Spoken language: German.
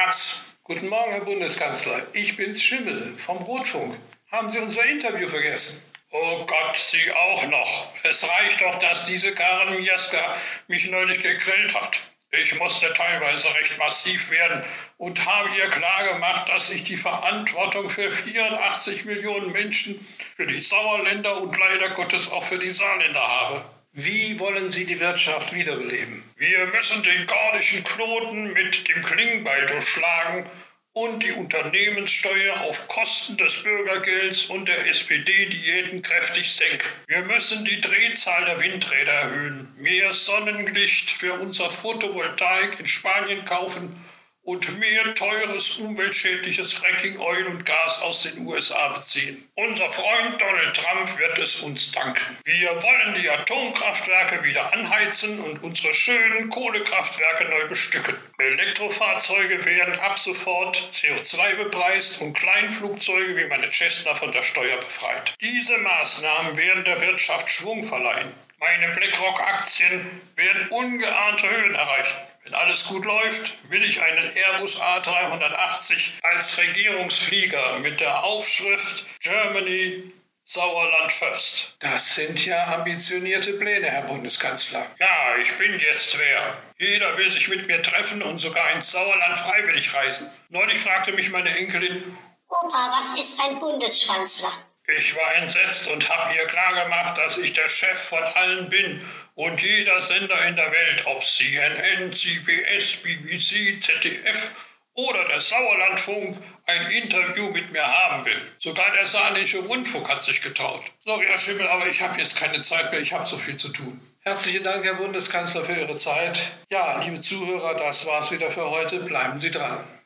Schwarz. Guten Morgen, Herr Bundeskanzler. Ich bin's, Schimmel vom Rotfunk. Haben Sie unser Interview vergessen? Oh Gott, Sie auch noch. Es reicht doch, dass diese Karin Mieska mich neulich gegrillt hat. Ich musste teilweise recht massiv werden und habe ihr klargemacht, dass ich die Verantwortung für 84 Millionen Menschen, für die Sauerländer und leider Gottes auch für die Saarländer habe. Wie wollen Sie die Wirtschaft wiederbeleben? Wir müssen den gordischen Knoten mit dem Klingenbeil durchschlagen und die Unternehmenssteuer auf Kosten des Bürgergelds und der SPD-Diäten kräftig senken. Wir müssen die Drehzahl der Windräder erhöhen, mehr Sonnenlicht für unser Photovoltaik in Spanien kaufen und mehr teures, umweltschädliches Fracking, Öl und Gas aus den USA beziehen. Unser Freund Donald Trump wird es uns danken. Wir wollen die Atomkraftwerke wieder anheizen und unsere schönen Kohlekraftwerke neu bestücken. Elektrofahrzeuge werden ab sofort CO2 bepreist und Kleinflugzeuge wie meine Cessna von der Steuer befreit. Diese Maßnahmen werden der Wirtschaft Schwung verleihen. Meine BlackRock-Aktien werden ungeahnte Höhen erreichen. Wenn alles gut läuft, will ich einen Airbus A380 als Regierungsflieger mit der Aufschrift Germany Sauerland First. Das sind ja ambitionierte Pläne, Herr Bundeskanzler. Ja, ich bin jetzt wer. Jeder will sich mit mir treffen und sogar ins Sauerland freiwillig reisen. Neulich fragte mich meine Enkelin: Opa, was ist ein Bundeskanzler? Ich war entsetzt und habe ihr klargemacht, dass ich der Chef von allen bin und jeder Sender in der Welt, ob CNN, CBS, BBC, ZDF oder der Sauerlandfunk, ein Interview mit mir haben will. Sogar der Saarländische Rundfunk hat sich getraut. Sorry, Herr Schimmel, aber ich habe jetzt keine Zeit mehr, ich habe so viel zu tun. Herzlichen Dank, Herr Bundeskanzler, für Ihre Zeit. Ja, liebe Zuhörer, das war's wieder für heute. Bleiben Sie dran.